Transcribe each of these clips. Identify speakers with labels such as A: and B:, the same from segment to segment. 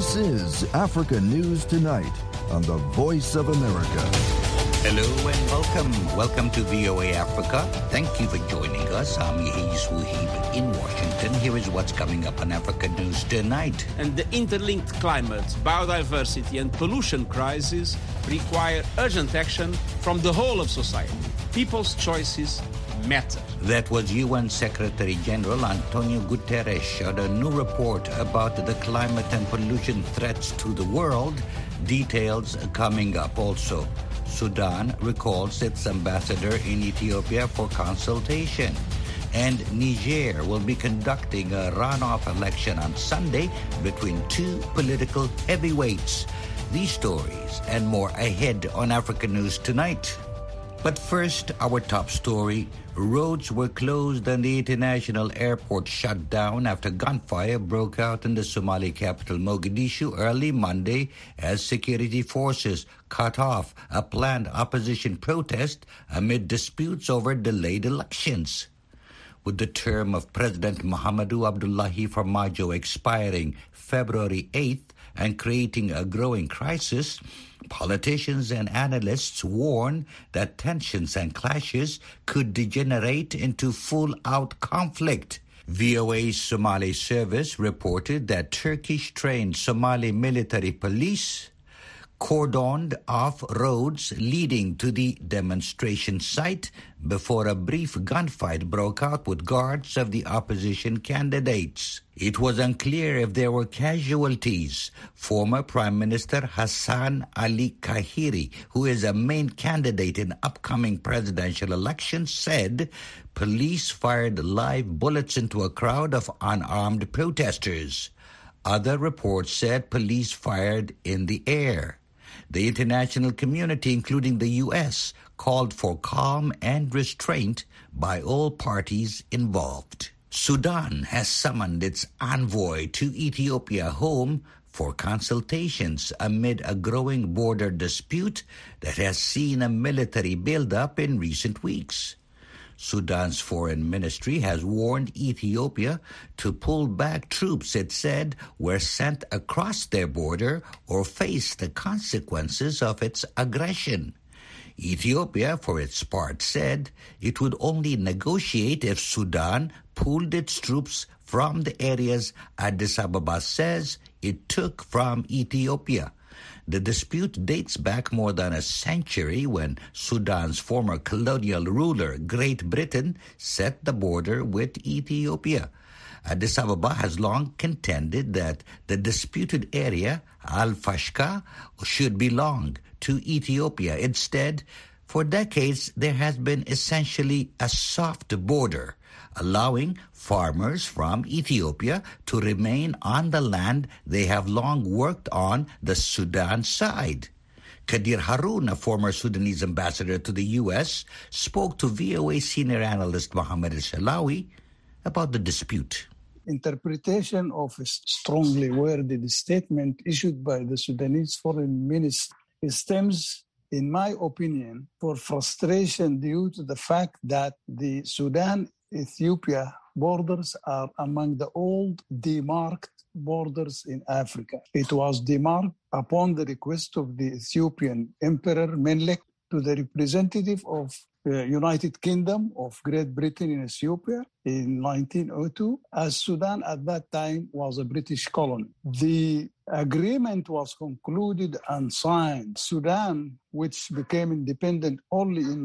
A: This is Africa News Tonight on the Voice of America.
B: Hello and welcome. Welcome to VOA Africa. Thank you for joining us. I'm Yehis Wuhib in Washington. Here is what's coming up on Africa News Tonight.
C: And the interlinked climate, biodiversity and pollution crisis require urgent action from the whole of society. People's choices matter.
B: That was UN Secretary General Antonio Guterres on a new report about the climate and pollution threats to the world. Details coming up also. Sudan recalls its ambassador in Ethiopia for consultation. And Niger will be conducting a runoff election on Sunday between two political heavyweights. These stories and more ahead on Africa News Tonight. But first, our top story. Roads were closed and the international airport shut down after gunfire broke out in the Somali capital Mogadishu early Monday as security forces cut off a planned opposition protest amid disputes over delayed elections. With the term of President Muhammadu Abdullahi Farmajo expiring February 8th and creating a growing crisis, politicians and analysts warn that tensions and clashes could degenerate into full-out conflict. VOA's Somali service reported that Turkish-trained Somali military police cordoned off roads leading to the demonstration site before a brief gunfight broke out with guards of the opposition candidates. It was unclear if there were casualties. Former Prime Minister Hassan Ali Kahiri, who is a main candidate in upcoming presidential elections, said police fired live bullets into a crowd of unarmed protesters. Other reports said police fired in the air. The international community, including the U.S., called for calm and restraint by all parties involved. Sudan has summoned its envoy to Ethiopia home for consultations amid a growing border dispute that has seen a military buildup in recent weeks. Sudan's foreign ministry has warned Ethiopia to pull back troops it said were sent across their border or face the consequences of its aggression. Ethiopia, for its part, said it would only negotiate if Sudan pulled its troops from the areas Addis Ababa says it took from Ethiopia. The dispute dates back more than a century when Sudan's former colonial ruler, Great Britain, set the border with Ethiopia. Addis Ababa has long contended that the disputed area, Al-Fashqa, should belong to Ethiopia. Instead, for decades, there has been essentially a soft border, allowing farmers from Ethiopia to remain on the land they have long worked on the Sudan side. Kadir Haroun, a former Sudanese ambassador to the U.S., spoke to VOA senior analyst Mohammed El-Shalawi about the dispute.
D: Interpretation of a strongly worded statement issued by the Sudanese foreign minister stems, in my opinion, for frustration due to the fact that the Sudan-Ethiopia borders are among the old demarked borders in Africa. It was demarked upon the request of the Ethiopian Emperor Menelik to the representative of United Kingdom of Great Britain in Ethiopia in 1902, as Sudan at that time was a British colony. The agreement was concluded and signed. Sudan, which became independent only in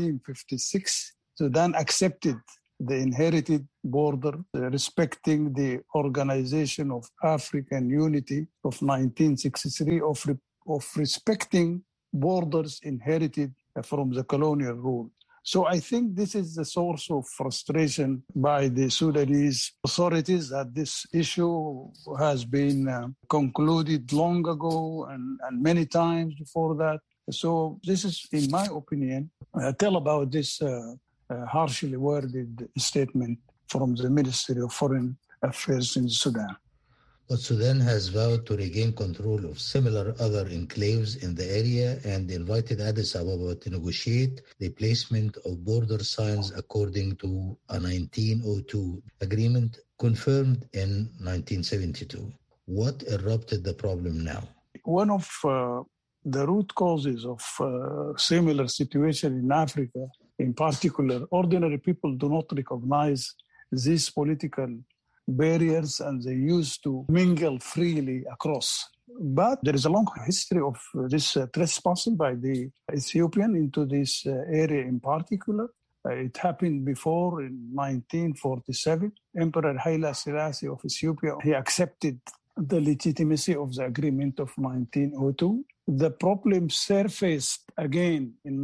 D: 1956, Sudan accepted the inherited border, respecting the Organization of African Unity of 1963 of respecting borders inherited from the colonial rule. So I think this is the source of frustration by the Sudanese authorities that this issue has been concluded long ago and many times before that. So this is, in my opinion, tell about this harshly worded statement from the Ministry of Foreign Affairs in Sudan.
E: But Sudan has vowed to regain control of similar other enclaves in the area and invited Addis Ababa to negotiate the placement of border signs according to a 1902 agreement confirmed in 1972. What erupted the problem now?
D: One of the root causes of similar situation in Africa, in particular, ordinary people do not recognize these political barriers and they used to mingle freely across. But there is a long history of this trespassing by the Ethiopian into this area in particular. It happened before in 1947. Emperor Haile Selassie of Ethiopia, he accepted the legitimacy of the agreement of 1902. The problem surfaced again in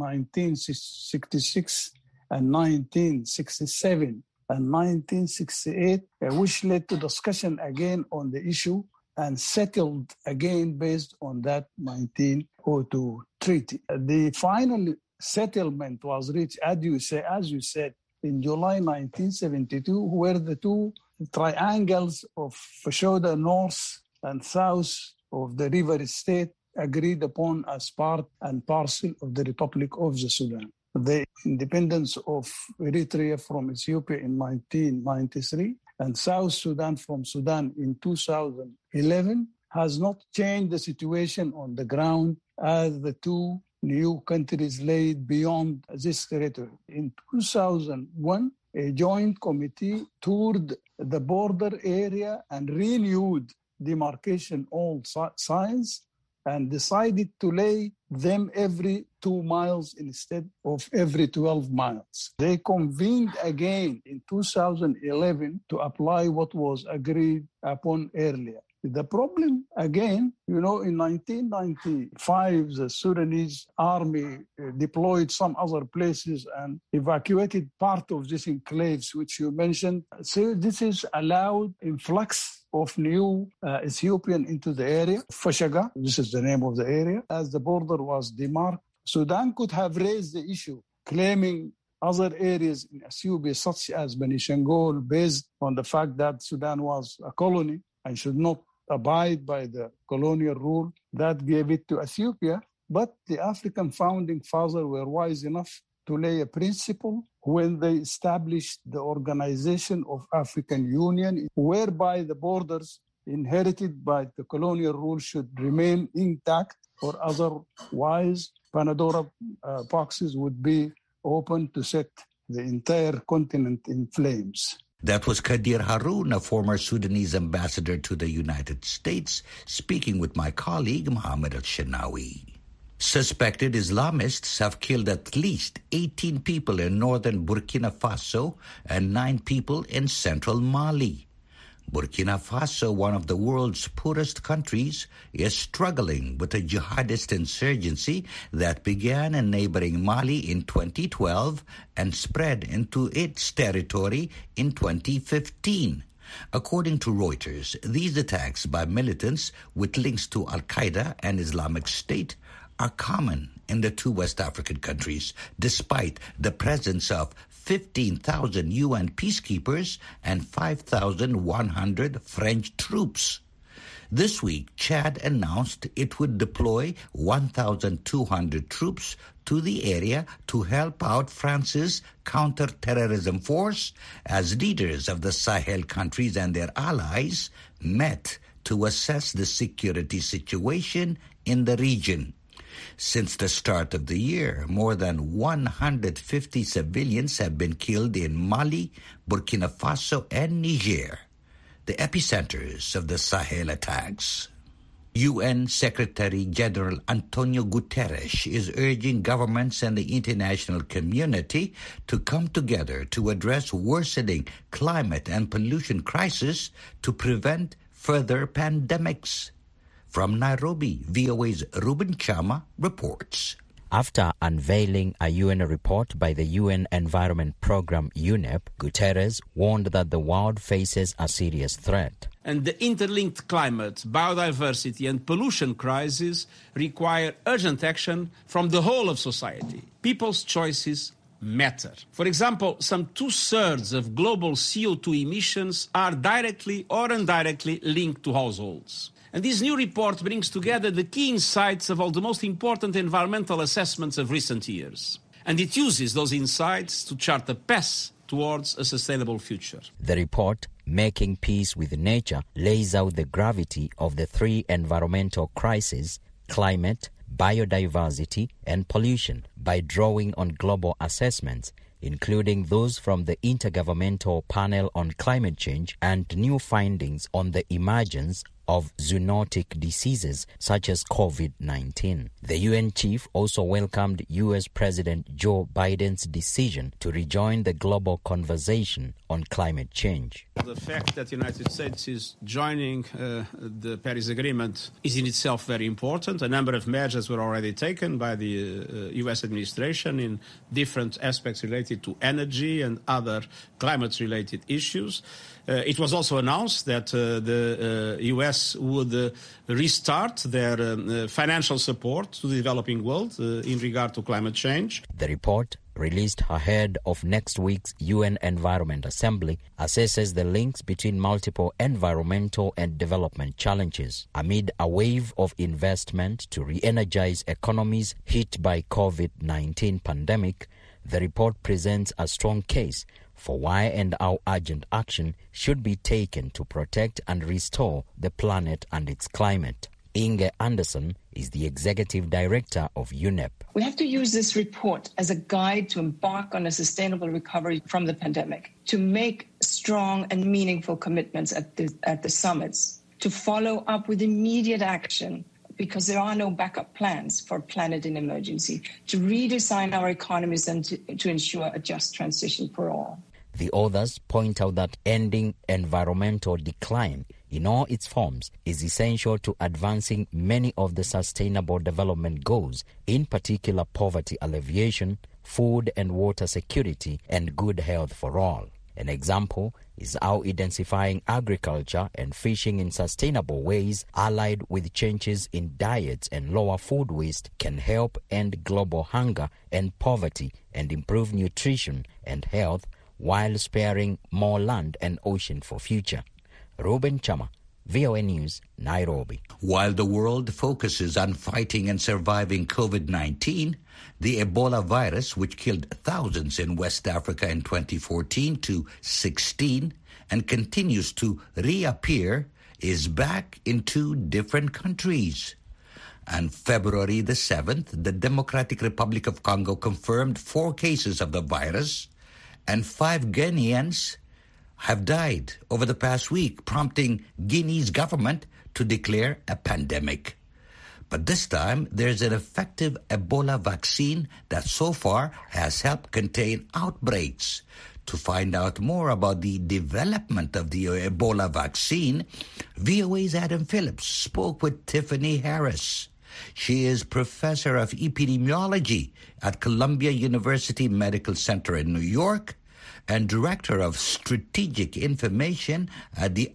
D: 1966 and 1967 and 1968, which led to discussion again on the issue and settled again based on that 1902 treaty. The final settlement was reached, as you said, in July 1972, where the two triangles of Fashoda North and South of the river state agreed upon as part and parcel of the Republic of the Sudan. The independence of Eritrea from Ethiopia in 1993 and South Sudan from Sudan in 2011 has not changed the situation on the ground as the two new countries laid beyond this territory. In 2001, a joint committee toured the border area and renewed demarcation all sides and decided to lay them every 2 miles instead of every 12 miles. They convened again in 2011 to apply what was agreed upon earlier. The problem, again, in 1995, the Sudanese army deployed some other places and evacuated part of these enclaves, which you mentioned. So this is allowed influx of new Ethiopian into the area. Fashaga, this is the name of the area. As the border was demarcated, Sudan could have raised the issue, claiming other areas in Ethiopia, such as Beni Shangol, based on the fact that Sudan was a colony and should not abide by the colonial rule that gave it to Ethiopia. But the African founding fathers were wise enough to lay a principle when they established the Organization of African Union, whereby the borders inherited by the colonial rule should remain intact, or otherwise Pandora boxes would be open to set the entire continent in flames.
B: That was Kadir Haroun, a former Sudanese ambassador to the United States, speaking with my colleague Mohammed Al-Shanawi. Suspected Islamists have killed at least 18 people in northern Burkina Faso and 9 people in central Mali. Burkina Faso, one of the world's poorest countries, is struggling with a jihadist insurgency that began in neighboring Mali in 2012 and spread into its territory in 2015. According to Reuters, these attacks by militants with links to Al-Qaeda and Islamic State are common in the two West African countries, despite the presence of 15,000 UN peacekeepers and 5,100 French troops. This week, Chad announced it would deploy 1,200 troops to the area to help out France's counter-terrorism force as leaders of the Sahel countries and their allies met to assess the security situation in the region. Since the start of the year, more than 150 civilians have been killed in Mali, Burkina Faso, and Niger, the epicenters of the Sahel attacks. UN Secretary-General Antonio Guterres is urging governments and the international community to come together to address worsening climate and pollution crisis to prevent further pandemics. From Nairobi, VOA's Ruben Chama reports.
F: After unveiling a UN report by the UN Environment Programme, UNEP, Guterres warned that the world faces a serious threat.
C: And the interlinked climate, biodiversity and pollution crises require urgent action from the whole of society. People's choices matter. For example, some 2/3 of global CO2 emissions are directly or indirectly linked to households. And this new report brings together the key insights of all the most important environmental assessments of recent years. And it uses those insights to chart a path towards a sustainable future.
F: The report, Making Peace with Nature, lays out the gravity of the three environmental crises: climate, biodiversity, and pollution, by drawing on global assessments, including those from the Intergovernmental Panel on Climate Change and new findings on the emergence of zoonotic diseases such as COVID-19. The UN chief also welcomed U.S. President Joe Biden's decision to rejoin the global conversation on climate change.
C: The fact that the United States is joining the Paris Agreement is in itself very important. A number of measures were already taken by the U.S. administration in different aspects related to energy and other climate-related issues. It was also announced that the U.S. would restart their financial support to the developing world in regard to climate change.
F: The report, released ahead of next week's UN Environment Assembly, assesses the links between multiple environmental and development challenges. Amid a wave of investment to re-energize economies hit by COVID-19 pandemic, the report presents a strong case for why and how urgent action should be taken to protect and restore the planet and its climate. Inge Anderson is the executive director of UNEP.
G: We have to use this report as a guide to embark on a sustainable recovery from the pandemic, to make strong and meaningful commitments at the summits, to follow up with immediate action, because there are no backup plans for a planet in emergency, to redesign our economies and to ensure a just transition for all.
F: The authors point out that ending environmental decline in all its forms is essential to advancing many of the sustainable development goals, in particular poverty alleviation, food and water security, and good health for all. An example is how intensifying agriculture and fishing in sustainable ways, allied with changes in diets and lower food waste, can help end global hunger and poverty and improve nutrition and health, while sparing more land and ocean for future. Ruben Chama, VOA News, Nairobi.
B: While the world focuses on fighting and surviving COVID-19, the Ebola virus, which killed thousands in West Africa in 2014 to 16 and continues to reappear, is back in 2 different countries. On February the 7th, the Democratic Republic of Congo confirmed 4 cases of the virus, and 5 Guineans have died over the past week, prompting Guinea's government to declare a pandemic. But this time, there's an effective Ebola vaccine that so far has helped contain outbreaks. To find out more about the development of the Ebola vaccine, VOA's Adam Phillips spoke with Tiffany Harris. She is professor of epidemiology at Columbia University Medical Center in New York and director of strategic information at the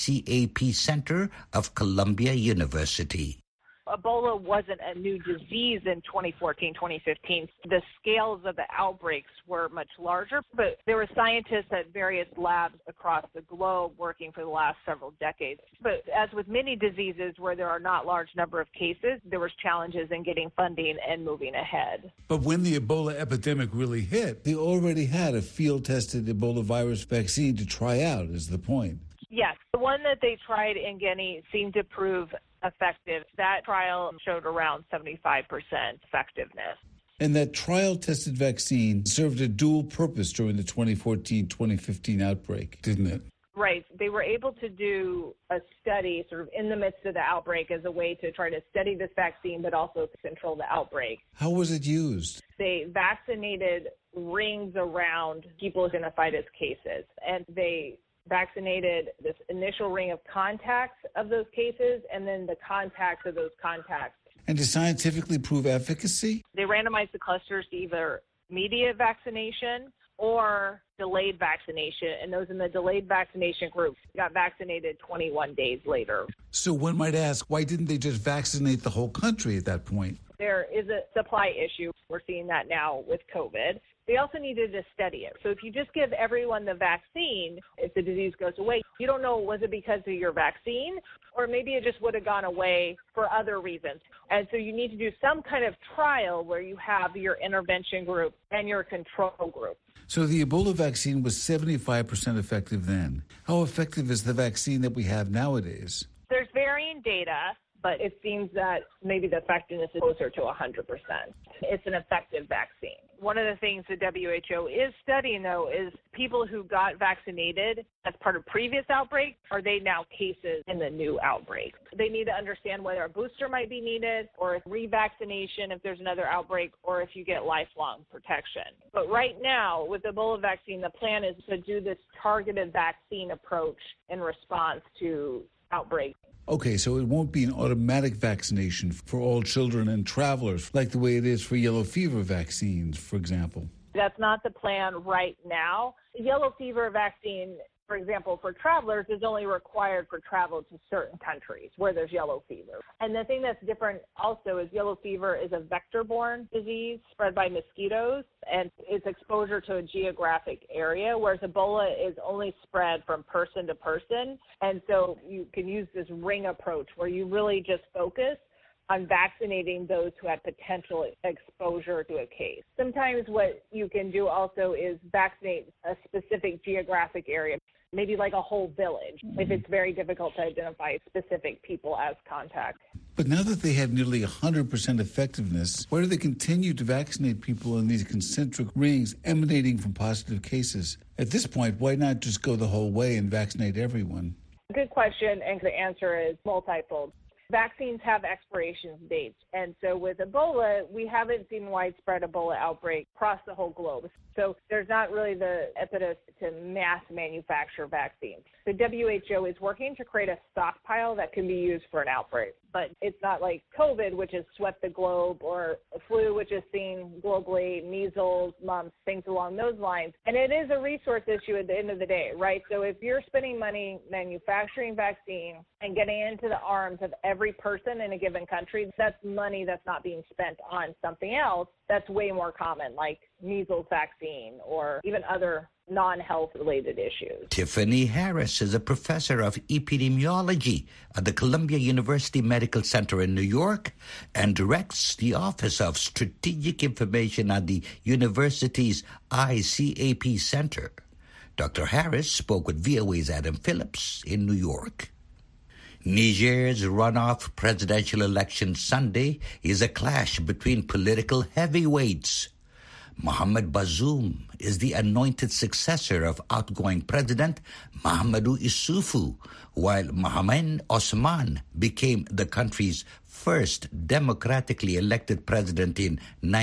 B: ICAP Center of Columbia University.
H: Ebola wasn't a new disease in 2014, 2015. The scales of the outbreaks were much larger, but there were scientists at various labs across the globe working for the last several decades. But as with many diseases where there are not large number of cases, there was challenges in getting funding and moving ahead.
I: But when the Ebola epidemic really hit, they already had a field-tested Ebola virus vaccine to try out, is the point.
H: Yes. The one that they tried in Guinea seemed to prove effective. That trial showed around 75% effectiveness.
I: And that trial-tested vaccine served a dual purpose during the 2014-2015 outbreak, didn't it?
H: Right. They were able to do a study sort of in the midst of the outbreak as a way to try to study this vaccine, but also to control the outbreak.
I: How was it used?
H: They vaccinated rings around people identified as cases, and they vaccinated this initial ring of contacts of those cases and then the contacts of those contacts.
I: And to scientifically prove efficacy?
H: They randomized the clusters to either immediate vaccination or delayed vaccination, and those in the delayed vaccination group got vaccinated 21 days later.
I: So one might ask, why didn't they just vaccinate the whole country at that point?
H: There is a supply issue. We're seeing that now with COVID. They also needed to study it. So if you just give everyone the vaccine, if the disease goes away, you don't know, was it because of your vaccine, or maybe it just would have gone away for other reasons. And so you need to do some kind of trial where you have your intervention group and your control group.
I: So the Ebola vaccine was 75% effective then. How effective is the vaccine that we have nowadays?
H: There's varying data, but it seems that maybe the effectiveness is closer to 100%. It's an effective vaccine. One of the things the WHO is studying, though, is people who got vaccinated as part of previous outbreaks, are they now cases in the new outbreak? They need to understand whether a booster might be needed, or if revaccination if there's another outbreak, or if you get lifelong protection. But right now, with the Ebola vaccine, the plan is to do this targeted vaccine approach in response to outbreaks.
I: Okay, so it won't be an automatic vaccination for all children and travelers, like the way it is for yellow fever vaccines, for example.
H: That's not the plan right now. The yellow fever vaccine, for example, for travelers is only required for travel to certain countries where there's yellow fever. And the thing that's different also is yellow fever is a vector-borne disease spread by mosquitoes, and it's exposure to a geographic area, whereas Ebola is only spread from person to person. And so you can use this ring approach where you really just focus on vaccinating those who had potential exposure to a case. Sometimes what you can do also is vaccinate a specific geographic area, maybe like a whole village, if it's very difficult to identify specific people as contacts.
I: But now that they have nearly 100% effectiveness, why do they continue to vaccinate people in these concentric rings emanating from positive cases? At this point, why not just go the whole way and vaccinate everyone?
H: Good question, and the answer is multifold. Vaccines have expiration dates, and so with Ebola, we haven't seen widespread Ebola outbreak across the whole globe. So there's not really the impetus to mass manufacture vaccines. The WHO is working to create a stockpile that can be used for an outbreak, but it's not like COVID, which has swept the globe, or flu, which is seen globally, measles, mumps, things along those lines. And it is a resource issue at the end of the day, right? So if you're spending money manufacturing vaccine and getting into the arms of every person in a given country, that's money that's not being spent on something else that's way more common, like measles vaccine or even other non-health related issues.
B: Tiffany Harris is a professor of epidemiology at the Columbia University Medical Center in New York and directs the Office of Strategic Information at the university's ICAP Center. Dr. Harris spoke with VOA's Adam Phillips in New York. Niger's runoff presidential election Sunday is a clash between political heavyweights. Mohamed Bazoum is the anointed successor of outgoing President Mahamadou Issoufou, while Mohamed Osman became the country's first democratically elected president in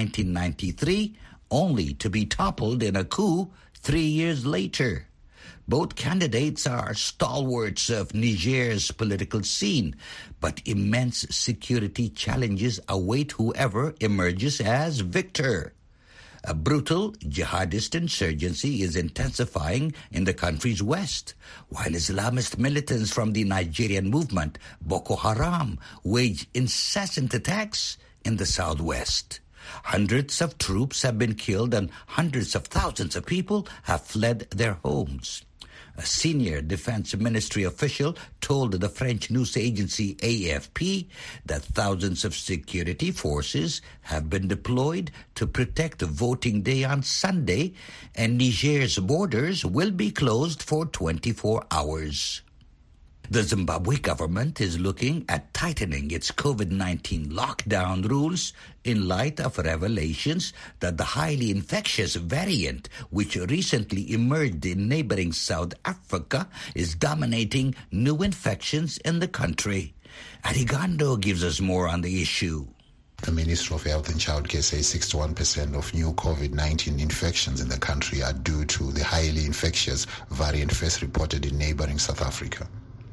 B: 1993, only to be toppled in a coup 3 years later. Both candidates are stalwarts of Niger's political scene, but immense security challenges await whoever emerges as victor. A brutal jihadist insurgency is intensifying in the country's west, while Islamist militants from the Nigerian movement, Boko Haram, wage incessant attacks in the southwest. Hundreds of troops have been killed and hundreds of thousands of people have fled their homes. A senior defense ministry official told the French news agency AFP that thousands of security forces have been deployed to protect voting day on Sunday, and Niger's borders will be closed for 24 hours. The Zimbabwe government is looking at tightening its COVID-19 lockdown rules in light of revelations that the highly infectious variant, which recently emerged in neighboring South Africa, is dominating new infections in the country. Arigando gives us more on the issue.
J: The Ministry of Health and Childcare says 61% of new COVID-19 infections in the country are due to the highly infectious variant first reported in neighboring South Africa.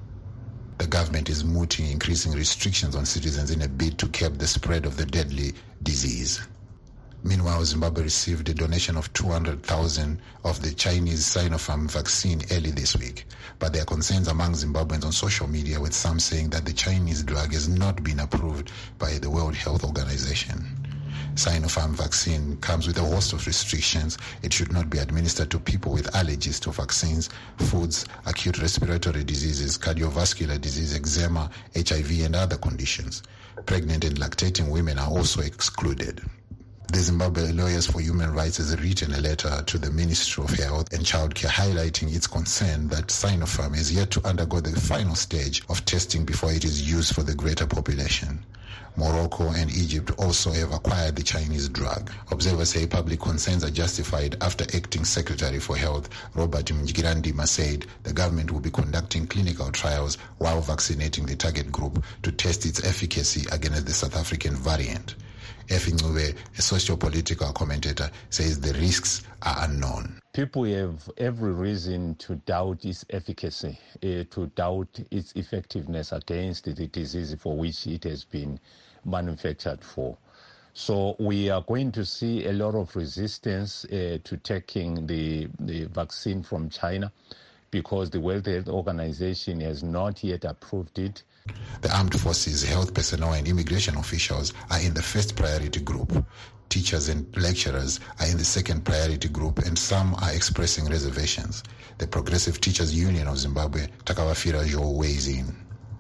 J: The government is mooting increasing restrictions on citizens in a bid to curb the spread of the deadly disease. Meanwhile, Zimbabwe received a donation of 200,000 of the Chinese Sinopharm vaccine early this week. But there are concerns among Zimbabweans on social media, with some saying that the Chinese drug has not been approved by the World Health Organization. Sinopharm vaccine comes with a host of restrictions. It should not be administered to people with allergies to vaccines, foods, acute respiratory diseases, cardiovascular disease, eczema, HIV, and other conditions. Pregnant and lactating women are also excluded. The Zimbabwe Lawyers for Human Rights has written a letter to the Ministry of Health and Childcare highlighting its concern that Sinopharm is yet to undergo the final stage of testing before it is used for the greater population. Morocco and Egypt also have acquired the Chinese drug. Observers say public concerns are justified after Acting Secretary for Health Robert Mjigirandima said the government will be conducting clinical trials while vaccinating the target group to test its efficacy against the South African variant. Effie Ncube, a socio-political commentator, says the risks are unknown.
K: People have every reason to doubt its efficacy, to doubt its effectiveness against the disease for which it has been manufactured for. So we are going to see a lot of resistance to taking the vaccine from China because the World Health Organization has not yet approved it.
J: The armed forces, health personnel and immigration officials are in the first priority group. Teachers and lecturers are in the second priority group, and some are expressing reservations. The Progressive Teachers Union of Zimbabwe, Takawafira Jo, weighs in.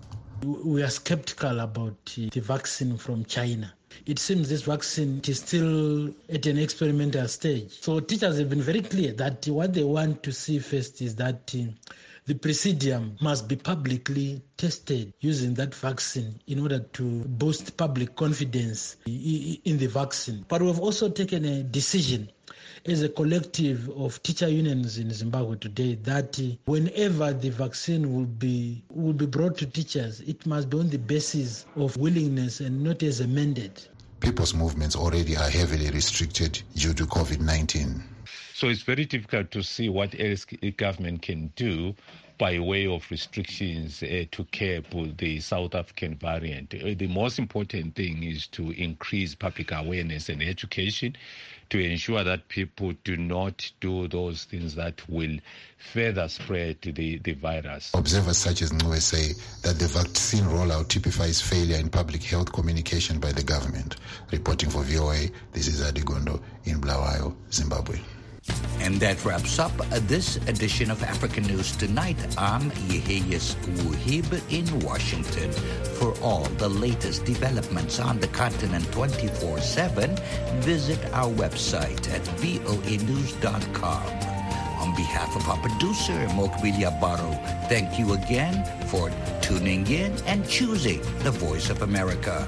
L: We are skeptical about the vaccine from China. It seems this vaccine is still at an experimental stage. So teachers have been very clear that what they want to see first is that the Presidium must be publicly tested using that vaccine in order to boost public confidence in the vaccine. But we've also taken a decision as a collective of teacher unions in Zimbabwe today that whenever the vaccine will be brought to teachers, it must be on the basis of willingness and not as a mandate.
J: People's movements already are heavily restricted due to COVID-19.
K: So it's very difficult to see what else the government can do by way of restrictions to curb the South African variant. The most important thing is to increase public awareness and education to ensure that people do not do those things that will further spread the virus.
J: Observers such as Ncube say that the vaccine rollout typifies failure in public health communication by the government. Reporting for VOA, this is Adigondo in Bulawayo, Zimbabwe.
B: And that wraps up this edition of African News Tonight. I'm Yeheyes Wuhib in Washington. For all the latest developments on the continent 24/7, visit our website at voanews.com. On behalf of our producer, Mokbilia Baro, thank you again for tuning in and choosing the Voice of America.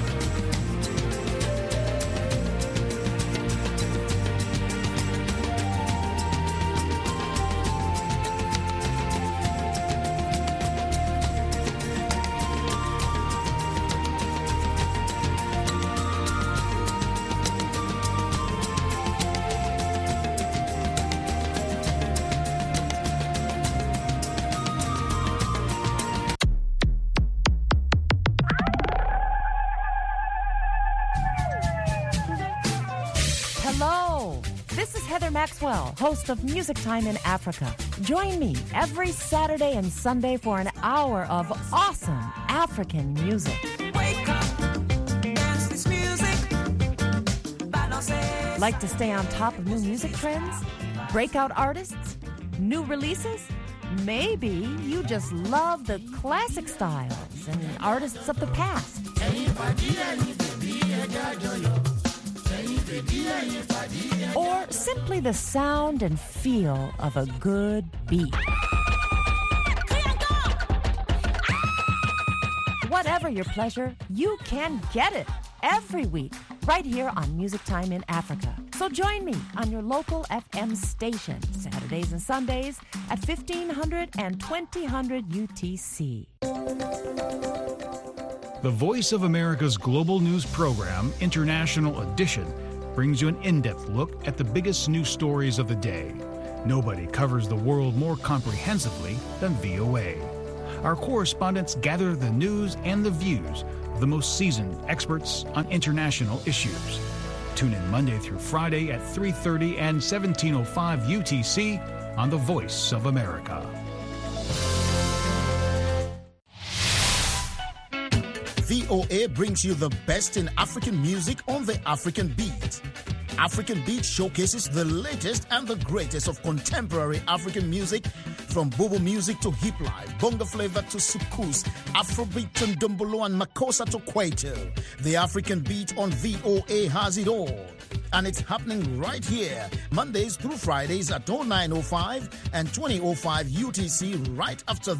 M: Host of Music Time in Africa. Join me every Saturday and Sunday for an hour of awesome African music.
N: Wake up, dance this music.
M: Like to stay on top of new music trends? Breakout artists? New releases? Maybe you just love the classic styles and artists of the past. Or simply the sound and feel of a good beat. Whatever your pleasure, you can get it every week right here on Music Time in Africa. So join me on your local FM station, Saturdays and Sundays at 1500 and 2000 UTC.
O: The Voice of America's global news program, International Edition, brings you an in-depth look at the biggest news stories of the day. Nobody covers the world more comprehensively than VOA. Our correspondents gather the news and the views of the most seasoned experts on international issues. Tune in Monday through Friday at 3:30 and 17:05 UTC on The Voice of America.
P: VOA brings you the best in African music on the African Beat. African Beat showcases the latest and the greatest of contemporary African music, from Bobo music to hip life, bongo flavor to soukous, Afrobeat to Ndombolo and Makossa to Kwaito. The African Beat on VOA has it all. And it's happening right here, Mondays through Fridays at 09:05 and 20:05 UTC, right after